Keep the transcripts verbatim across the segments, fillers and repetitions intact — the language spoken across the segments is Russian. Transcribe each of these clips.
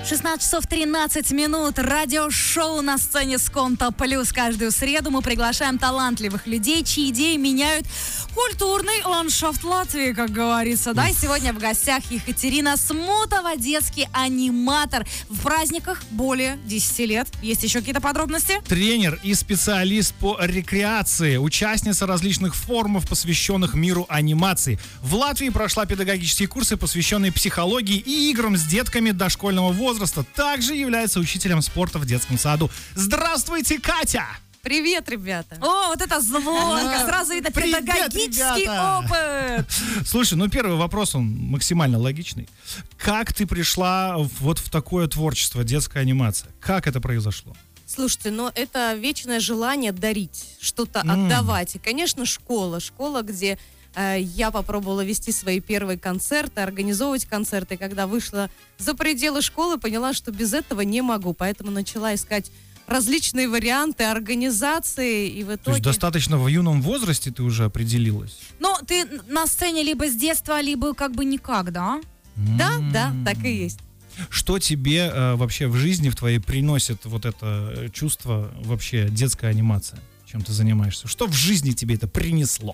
шестнадцать часов тринадцать минут. Радиошоу на сцене Сконта Плюс. Каждую среду мы приглашаем талантливых людей, чьи идеи меняют культурный ландшафт Латвии, как говорится. Да, и сегодня в гостях Екатерина Смутова, детский аниматор. В праздниках более десяти лет. Есть еще какие-то подробности? Тренер и специалист по рекреации, участница различных форумов, посвященных миру анимации. В Латвии прошла педагогические курсы, посвященные психологии и играм с детками дошкольного возраста. Также является учителем спорта в детском саду. Здравствуйте, Катя! Привет, ребята! О, вот это звонко! Сразу видно педагогический опыт! Слушай, ну первый вопрос, он максимально логичный. Как ты пришла вот в такое творчество, детская анимация? Как это произошло? Слушайте, ну это вечное желание дарить, что-то Mm. отдавать. И, конечно, школа. Школа, где э, я попробовала вести свои первые концерты, организовывать концерты. И когда вышла за пределы школы, поняла, что без этого не могу. Поэтому начала искать различные варианты организации. И в итоге... То есть достаточно в юном возрасте ты уже определилась? Но ты на сцене либо с детства, либо как бы никак, да? Да, да, так и есть. Что тебе э, вообще в жизни в твоей приносит вот это чувство вообще детская анимация? Чем ты занимаешься? Что в жизни тебе это принесло?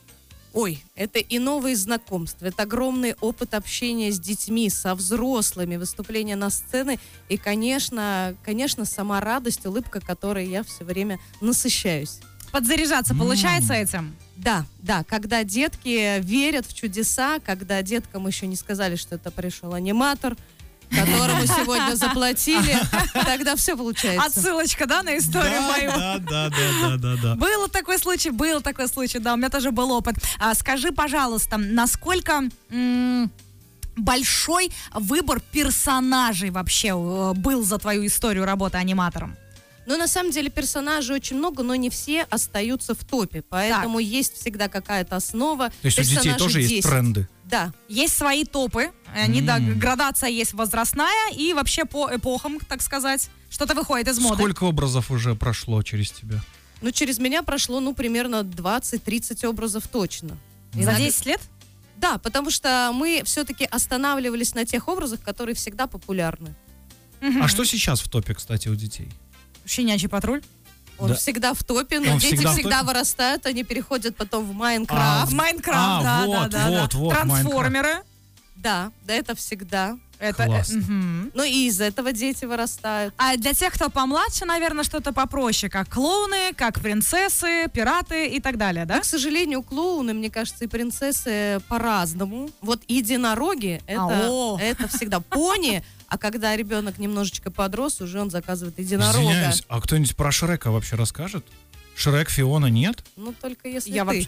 Ой, это и новые знакомства, это огромный опыт общения с детьми, со взрослыми, выступления на сцене и, конечно, конечно, сама радость, улыбка, которой я все время насыщаюсь. Подзаряжаться получается этим? Да, да, когда детки верят в чудеса, когда деткам еще не сказали, что это пришел аниматор, которому сегодня заплатили, тогда все получается. Отсылочка, да, на историю да, мою? Да, да, да, да, да, да. Был такой случай, был такой случай, да, у меня тоже был опыт. А, скажи, пожалуйста, насколько м- большой выбор персонажей вообще э, был за твою историю работы аниматором? Ну, на самом деле, персонажей очень много, но не все остаются в топе. Поэтому так. Есть всегда какая-то основа. То есть у детей тоже десять. есть тренды? Да. Есть свои топы. Они, Mm. да, градация есть возрастная и вообще по эпохам, так сказать. Что-то выходит из моды. Сколько образов уже прошло через тебя? Ну, через меня прошло, ну, примерно двадцать-тридцать образов точно. И за десять лет? Да, потому что мы все-таки останавливались на тех образах, которые всегда популярны. Mm-hmm. А что сейчас в топе, кстати, у детей? Щенячий патруль? Он да. всегда в топе, но Он дети всегда, всегда вырастают, они переходят потом в Майнкрафт. А, в Майнкрафт, а, да, вот, да, да, вот, да. вот, Трансформеры. Да, да, это всегда. Это, Классно. Э, угу. Ну и из этого дети вырастают. А для тех, кто помладше, наверное, что-то попроще, как клоуны, как принцессы, пираты и так далее, да? Но, к сожалению, клоуны, мне кажется, и принцессы по-разному. Вот единороги, это, это всегда пони, а когда ребенок немножечко подрос, уже он заказывает единорога. Извиняюсь, а кто-нибудь про Шрека вообще расскажет? Шрек, Фиона, нет? Ну, только если Я ты.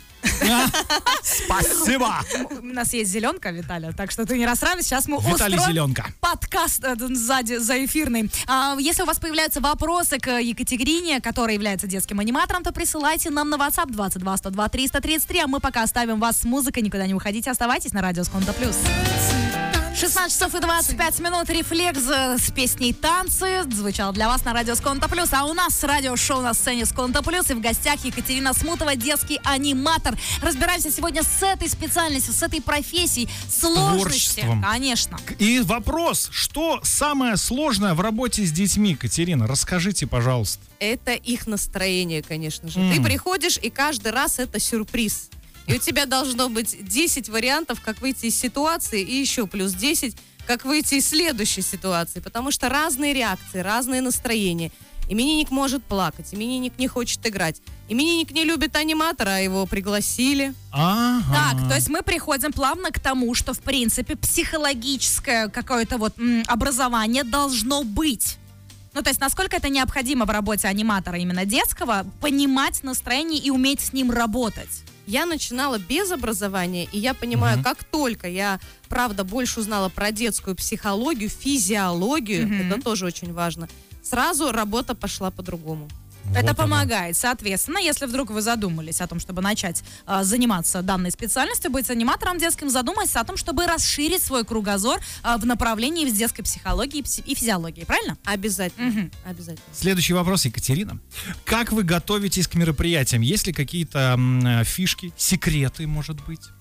Спасибо! У нас есть зеленка, Виталий, так что ты не расстраивайся. Сейчас мы Виталий устроим Зеленка. подкаст э, сзади, за эфирный. А, если у вас появляются вопросы к Екатерине, которая является детским аниматором, то присылайте нам на WhatsApp двадцать два сто два триста тридцать три, а мы пока оставим вас с музыкой. Никуда не уходите, оставайтесь на радио Сконта Плюс. шестнадцать часов и двадцать пять минут. Рефлекс с песней «Танцы» звучал для вас на радио Сконта Плюс. А у нас радиошоу на сцене Сконта Плюс. И в гостях Екатерина Смутова, детский аниматор. Разбираемся сегодня с этой специальностью, с этой профессией, сложности. Творчеством. Конечно. И вопрос, что самое сложное в работе с детьми, Катерина? Расскажите, пожалуйста. Это их настроение, конечно же. Mm. Ты приходишь, и каждый раз это сюрприз. И у тебя должно быть десять вариантов, как выйти из ситуации, и еще плюс десять, как выйти из следующей ситуации. Потому что разные реакции, разные настроения. Именинник может плакать, именинник не хочет играть. Именинник не любит аниматора, а его пригласили. Ага. Так, то есть мы приходим плавно к тому, что, в принципе, психологическое какое-то вот м, образование должно быть. Ну, то есть, насколько это необходимо в работе аниматора именно детского, понимать настроение и уметь с ним работать. Я начинала без образования, и я понимаю, Мгм. как только я, правда, больше узнала про детскую психологию, физиологию, Мгм. это тоже очень важно, сразу работа пошла по-другому. Вот Это оно. помогает. Соответственно, если вдруг вы задумались о том, чтобы начать э, заниматься данной специальностью, быть аниматором детским, задумайтесь о том, чтобы расширить свой кругозор э, в направлении детской психологии и, пси- и физиологии. Правильно? Обязательно. Мгм. Обязательно. Следующий вопрос, Екатерина. Как вы готовитесь к мероприятиям? Есть ли какие-то м, фишки, секреты, может быть?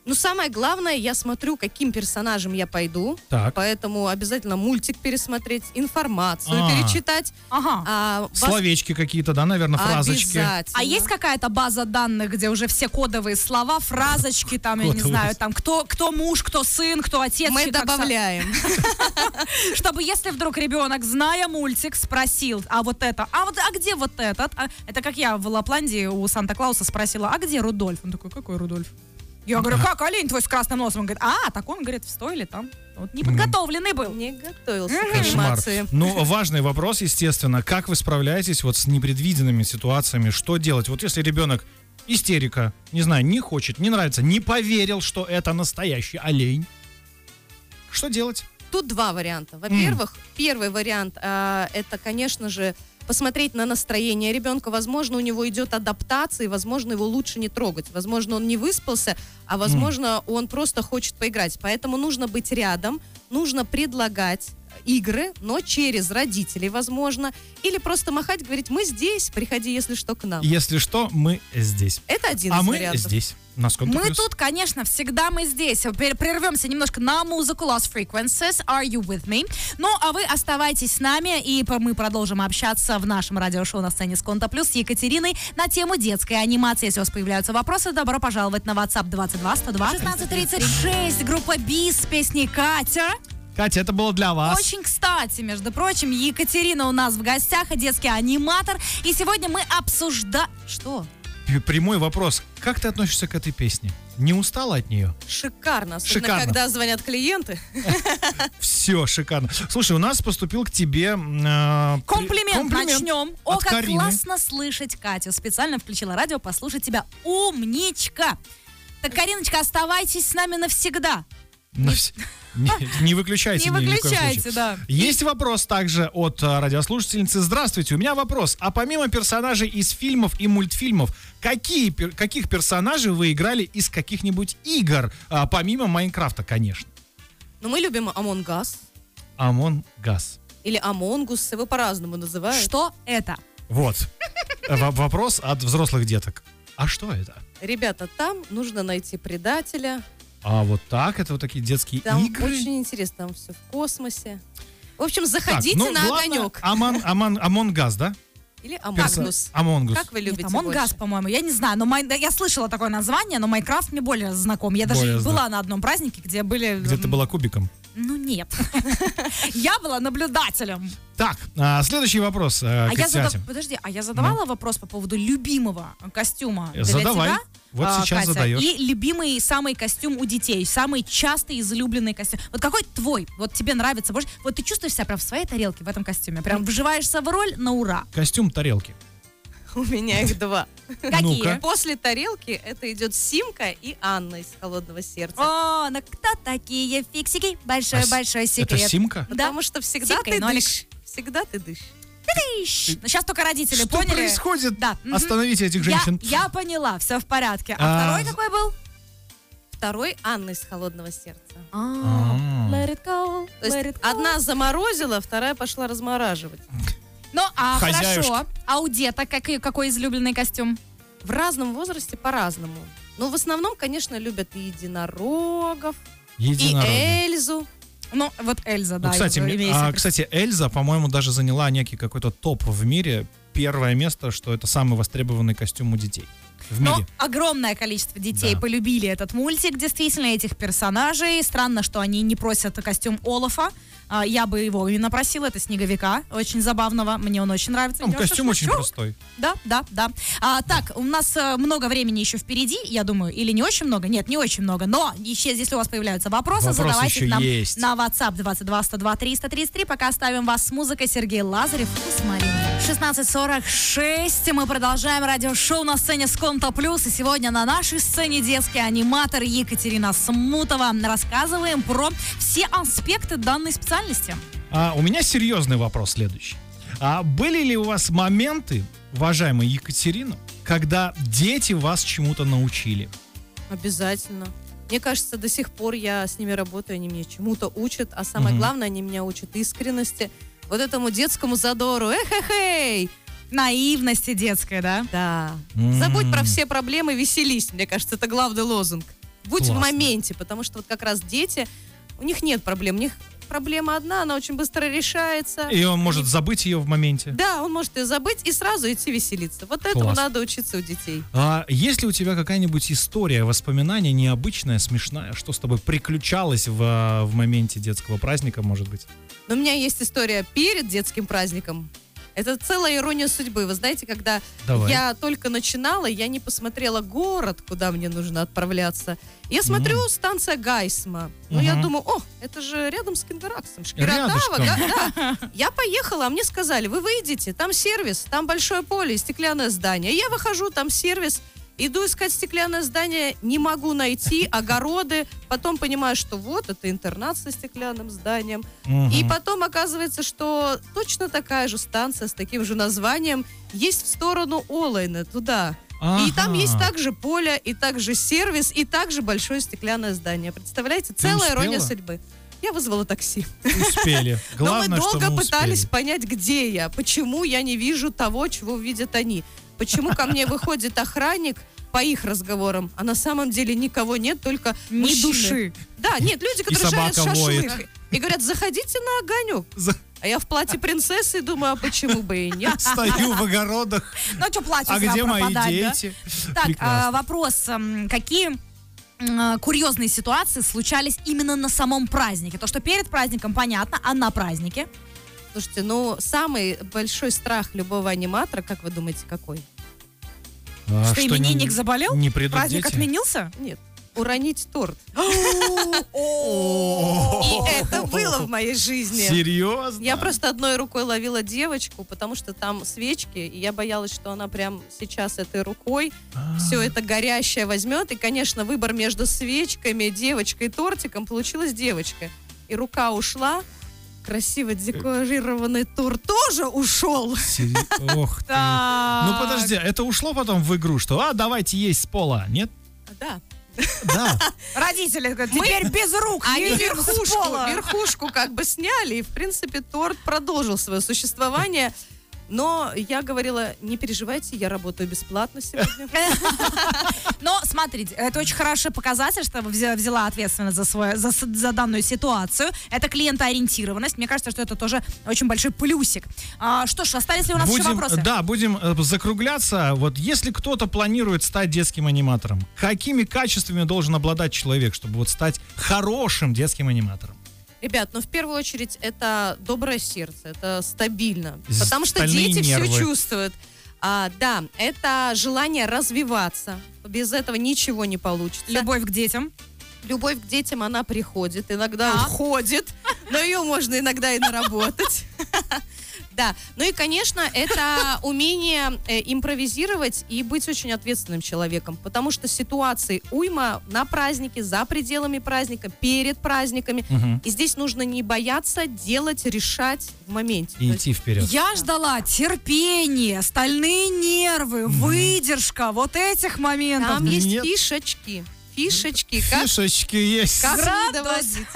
Ну, самое главное, я смотрю, каким персонажем я пойду. Так. Поэтому обязательно мультик пересмотреть, информацию А. перечитать. Ага. А, вас- Словечки какие-то, да, наверное, фразочки. Обязательно. А есть какая-то база данных, где уже все кодовые слова, фразочки, там, я не Кодовые. знаю, там, кто, кто муж, кто сын, кто отец. Мы и как со- добавляем. Чтобы если вдруг ребенок, зная мультик, спросил, а вот это, а вот, а где вот этот? А, это как я в Лапландии у Санта-Клауса спросила, а где Рудольф? Он такой, какой Рудольф? Я говорю, как олень твой с красным носом? Он говорит, а, так он, говорит, в стойле там. Вот неподготовленный был. Не готовился к Кошмар. анимации. Ну, важный вопрос, естественно. Как вы справляетесь вот с непредвиденными ситуациями? Что делать? Вот если ребенок истерика, не знаю, не хочет, не нравится, не поверил, что это настоящий олень. Что делать? Тут два варианта. Во-первых, первый вариант а, это, конечно же, посмотреть на настроение ребенка. Возможно, у него идет адаптация, и, возможно, его лучше не трогать. Возможно, он не выспался, а, возможно, он просто хочет поиграть. Поэтому нужно быть рядом, нужно предлагать игры, но через родителей, возможно. Или просто махать, говорить, мы здесь, приходи, если что, к нам. Если что, мы здесь. Это один А из мы вариантов. здесь. На Сконто Мы плюс. тут, конечно, всегда мы здесь. Пер- Прервемся немножко на музыку Lost Frequencies, Are You With Me? Ну, а вы оставайтесь с нами, и по- мы продолжим общаться в нашем радиошоу на сцене Сконто Плюс с Екатериной на тему детской анимации. Если у вас появляются вопросы, добро пожаловать на WhatsApp двадцать два сто два шестнадцать тридцать шесть. Группа Бис с песней «Катя». Катя, это было для вас. Очень кстати, между прочим, Екатерина у нас в гостях, детский аниматор. И сегодня мы обсуждаем... Что? П- Прямой вопрос. Как ты относишься к этой песне? Не устала от нее? Шикарно, особенно Шикарно. когда звонят клиенты. Все, шикарно. Слушай, у нас поступил к тебе... э, при- Комплимент, начнем. О, от как Карины. классно слышать Катю. Специально включила радио послушать тебя. Умничка. Так, Кариночка, оставайтесь с нами навсегда. На вс- Не, не выключайте. Не ни- ни в коем выключайте, случае. да. Есть вопрос также от а, радиослушательницы. Здравствуйте, у меня вопрос. А помимо персонажей из фильмов и мультфильмов, какие, пер- каких персонажей вы играли из каких-нибудь игр? А, помимо Майнкрафта, конечно. Но мы любим Among Us Among Us. или Among Us, его по-разному называют. Что это? Вот. В- Вопрос от взрослых деток. А что это? Ребята, там нужно найти предателя. А вот так, это вот такие детские Там игры. очень интересно, там все в космосе. В общем, Так, заходите ну, на главное, огонек. Among, Among, Among Us, да? Или Перса- Among Us. Among Us. Как вы любите Нет, Among больше? Us, по-моему, я не знаю, но май- да, я слышала такое название, но Майнкрафт мне более знаком. Я даже Более была на одном празднике, где были... Где ты была кубиком. Ну нет. Я была наблюдателем. Так, а, следующий вопрос, э, А я задав- Катя. Подожди, а я задавала вопрос по поводу любимого костюма для Задавай. тебя? Вот а, сейчас Катя, задаешь. И любимый самый костюм у детей, самый частый излюбленный костюм. Вот какой твой? Вот тебе нравится больше? Вот ты чувствуешь себя прям в своей тарелке в этом костюме? Прям вживаешься в роль на ура. Костюм тарелки. У меня их два. Какие? Ну-ка. После тарелки это идет Симка и Анна из «Холодного сердца». О, ну кто такие фиксики? А с- Большой-большой секрет. Это Симка? Потому что всегда Симка и ты Нолик. дышь. Всегда ты дышь. Тыщ. Ну, сейчас только родители Что поняли. происходит? Да. мгм. Остановите этих Я, женщин. я поняла, все в порядке. А, А, второй какой был? Второй Анна из «Холодного сердца». А. Let it go, То есть let it go. одна заморозила, вторая пошла размораживать. Ну, а Хозяюшка. хорошо. А у деток какой, какой излюбленный костюм? В разном возрасте по-разному. Но в основном, конечно, любят и единорогов, и Единорога. Эльзу. Ну, вот Эльза, да. Ну, кстати, мне- имеется а, в виду. кстати, Эльза, по-моему, даже заняла некий какой-то топ в мире. Первое место, что это самый востребованный костюм у детей в Но мире. огромное количество детей Да. полюбили этот мультик, действительно, этих персонажей. Странно, что они не просят костюм Олафа. А, Я бы его именно просила, это Снеговика, очень забавного, мне он очень нравится. Там Я костюм очень шучу. простой. Да, да, да. А, так, у нас э, много времени еще впереди, я думаю, или не очень много? Нет, не очень много, но еще, если у вас появляются вопросы, Вопросы задавайте еще их нам есть. на WhatsApp двадцать два сто два триста тридцать три, пока оставим вас с музыкой Сергей Лазарев и с Мариной. шестнадцать сорок шесть, мы продолжаем радиошоу на сцене Сконто Плюс, и сегодня на нашей сцене детский аниматор Екатерина Смутова. Рассказываем про все аспекты данной специальности. А, у меня серьезный вопрос следующий. А были ли у вас моменты, уважаемая Екатерина, когда дети вас чему-то научили? Обязательно. Мне кажется, до сих пор я с ними работаю, они меня чему-то учат, а самое Мгм. главное, они меня учат искренности, вот этому детскому задору. Эх-эх-эй! Наивности детской, да? Да. М. Забудь про все проблемы, веселись. Мне кажется, это главный лозунг. Будь Классно. в моменте, потому что вот как раз дети, у них нет проблем, у них проблема одна, она очень быстро решается. И он может забыть ее в моменте. Да, он может ее забыть и сразу идти веселиться. Вот этому Класс. надо учиться у детей. А есть ли у тебя какая-нибудь история, воспоминание необычное, смешная, что с тобой приключалось в, в моменте детского праздника, может быть? Но у меня есть история перед детским праздником. Это целая ирония судьбы. Вы знаете, когда Давай. я только начинала, я не посмотрела город, куда мне нужно отправляться. Я смотрю, Мгм. станция Гайсма. Ну, я Мгм. думаю, о, это же рядом с Киндераксом. Шкиротава, Рядышком. га- да. Я поехала, а мне сказали, вы выйдете, там сервис, там большое поле и стеклянное здание. Я выхожу, там сервис. Иду искать стеклянное здание, не могу найти, огороды. Потом понимаю, что вот, это интернат со стеклянным зданием. Мгм. И потом оказывается, что точно такая же станция с таким же названием есть в сторону Олайна, туда. И там Ага. есть также поле, и также сервис, и также большое стеклянное здание. Представляете? Целая успела? ирония судьбы. Я вызвала такси. Успели. Главное, Но мы что долго мы пытались успели. понять, где я, почему я не вижу того, чего видят они. Почему ко мне выходит охранник по их разговорам, а на самом деле никого нет, только Ни мужчины. души. Да, нет, люди, которые жарят собака воет. шашлык. И говорят, заходите на огонек. За- А я в платье принцессы думаю, а почему бы и нет? Стою в огородах. Ну что, платье А зря где мои пропадать, да? дети? Так, Прекрасно. а, вопрос. м, Какие м, курьезные ситуации случались именно на самом празднике? То, что перед праздником, понятно, а на празднике? Слушайте, ну, самый большой страх любого аниматора, как вы думаете, какой? А Что именинник не- заболел? Не придут Праздник дети? отменился? Нет, уронить торт. О, И это было в моей жизни. Серьезно? Я просто одной рукой ловила девочку, потому что там свечки, и я боялась, что она прям сейчас этой рукой А. все это горящее возьмет. И, конечно, выбор между свечками, девочкой и тортиком, получилась девочка. И рука ушла, красиво декорированный торт тоже ушел. Сери- Ох ты. Ну подожди, это ушло потом в игру, что а, давайте есть с пола, нет? Да. Да. Родители говорят, теперь без рук. Они едем с верхушку, пола. верхушку как бы сняли, и, в принципе, торт продолжил свое существование. Но я говорила, не переживайте, я работаю бесплатно сегодня. Но смотрите, это очень хороший показатель, что вы взя- взяла ответственность за, свой, за, с- за данную ситуацию. Это клиентоориентированность. Мне кажется, что это тоже очень большой плюсик. А, что ж, остались ли у нас еще Будем, вопросы? да, будем э, закругляться. Вот если кто-то планирует стать детским аниматором, какими качествами должен обладать человек, чтобы вот стать хорошим детским аниматором? Ребят, ну в первую очередь это доброе сердце, это стабильно, З- потому что стальные дети нервы. все чувствуют. А, да, это желание развиваться. Без этого ничего не получится. Любовь к детям. Любовь к детям, она приходит, иногда А? уходит, но ее можно иногда и наработать. Да, ну и, конечно, это умение э, импровизировать и быть очень ответственным человеком, потому что ситуаций уйма на празднике, за пределами праздника, перед праздниками, Мгм. и здесь нужно не бояться делать, решать в моменте. И То есть идти вперед. Я ждала терпение, стальные нервы, выдержка вот этих моментов. там есть Нет. фишечки, фишечки, как, Фишечки есть. как не Градус. доводить.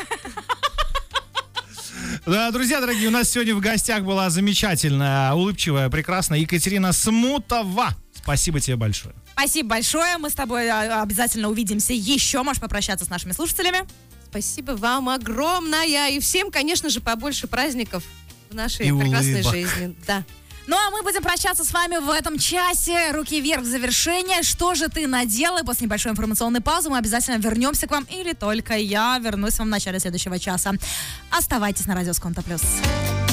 Да, друзья дорогие, у нас сегодня в гостях была замечательная, улыбчивая, прекрасная Екатерина Смутова. Спасибо тебе большое. Спасибо большое. Мы с тобой а, обязательно увидимся еще. Можешь попрощаться с нашими слушателями. Спасибо вам огромное. И всем, конечно же, побольше праздников в нашей И прекрасной улыбок. жизни. Да. Ну а мы будем прощаться с вами в этом часе. Руки вверх в завершение. Что же ты наделай? После небольшой информационной паузы мы обязательно вернемся к вам. Или только я вернусь вам в начале следующего часа. Оставайтесь на радио Сконта Плюс.